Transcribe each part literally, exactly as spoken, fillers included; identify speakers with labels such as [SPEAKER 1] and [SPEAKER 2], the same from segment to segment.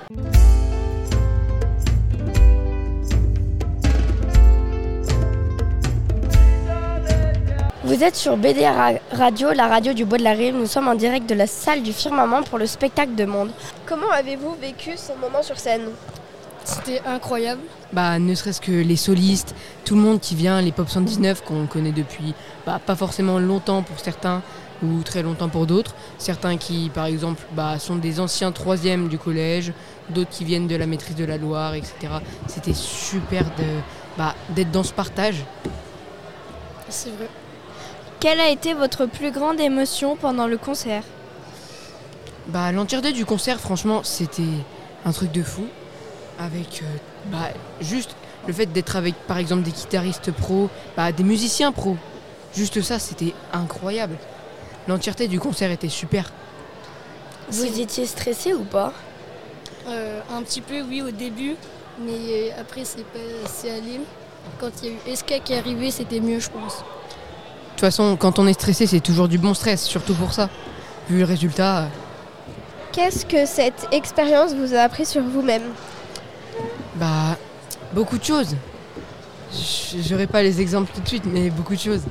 [SPEAKER 1] Vous êtes sur B D R Radio, la radio du Bois de la Rive. Nous sommes en direct de la salle du Firmament pour le spectacle de Monde.
[SPEAKER 2] Comment avez-vous vécu ce moment sur scène ?
[SPEAKER 3] C'était incroyable.
[SPEAKER 4] Bah, ne serait-ce que les solistes, tout le monde qui vient, les Pop cent dix-neuf qu'on connaît depuis bah, pas forcément longtemps pour certains ou très longtemps pour d'autres. Certains qui, par exemple, bah, sont des anciens troisièmes du collège, d'autres qui viennent de la maîtrise de la Loire, et cetera. C'était super de, bah, d'être dans ce partage.
[SPEAKER 3] C'est vrai.
[SPEAKER 5] Quelle a été votre plus grande émotion pendant le concert ?
[SPEAKER 4] Bah, l'entièreté du concert, franchement, c'était un truc de fou. Avec euh, bah, juste le fait d'être avec, par exemple, des guitaristes pros, bah, des musiciens pros. Juste ça, c'était incroyable. L'entièreté du concert était super.
[SPEAKER 1] Vous
[SPEAKER 3] C'est...
[SPEAKER 1] étiez stressé ou pas ?
[SPEAKER 3] euh, Un petit peu, oui, au début. Mais après, c'est, pas... c'est allé. Quand il y a eu S K qui est arrivé, c'était mieux, je pense.
[SPEAKER 4] De toute façon, quand on est stressé, c'est toujours du bon stress, surtout pour ça. Vu le résultat... Euh...
[SPEAKER 2] Qu'est-ce que cette expérience vous a appris sur vous-même ?
[SPEAKER 4] Bah, beaucoup de choses. J'aurais pas les exemples tout de suite, mais beaucoup de choses.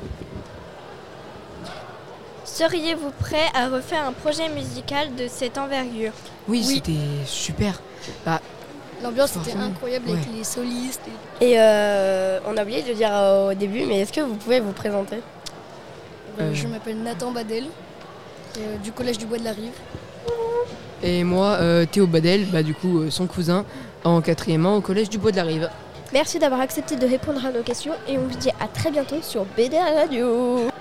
[SPEAKER 5] Seriez-vous prêt à refaire un projet musical de cette envergure ?
[SPEAKER 4] Oui,
[SPEAKER 3] Oui.
[SPEAKER 4] c'était super. Bah,
[SPEAKER 3] L'ambiance était
[SPEAKER 4] Forcément.
[SPEAKER 3] incroyable
[SPEAKER 4] Ouais.
[SPEAKER 3] avec les solistes. Et...
[SPEAKER 1] Et euh, on a oublié de le dire au début, mais est-ce que vous pouvez vous présenter ?
[SPEAKER 3] Euh,
[SPEAKER 4] Euh.
[SPEAKER 3] Je m'appelle Nathan Badel, euh, du collège du Bois de la Rive.
[SPEAKER 4] et moi, euh, Théo Badel, bah, du coup, euh, son cousin, en quatrième an au collège du Bois de la Rive.
[SPEAKER 2] Merci d'avoir accepté de répondre à nos questions et on vous dit à très bientôt sur B D R Radio.